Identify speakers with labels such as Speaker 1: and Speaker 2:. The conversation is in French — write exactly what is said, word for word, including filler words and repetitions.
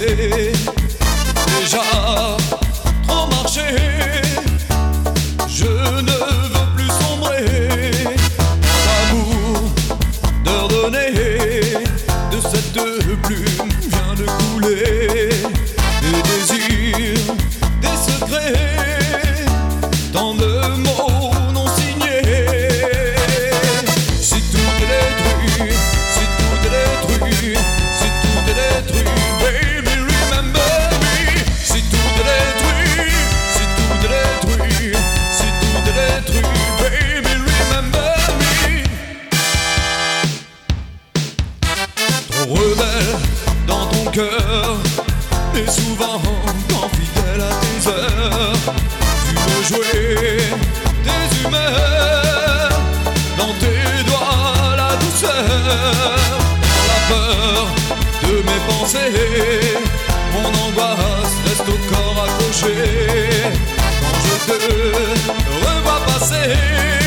Speaker 1: passé, déjà trop marché. Je ne veux plus sombrer d'amour, d'ordonner. De cette plume vient de couler des désirs, des secrets, tant de mots non signés. Si tout est détruit, si tout est détruit, si tout est détruit, baby remember me. Si tout est détruit, si tout est détruit, si tout est détruit, baby remember me. Trop rebelle dans ton cœur, mais souvent quand fidèle à tes heures, tu veux jouer tes humeurs, dans tes doigts la douceur, dans la peur de mes pensées, mon angoisse reste au corps accroché, quand je te revois passer.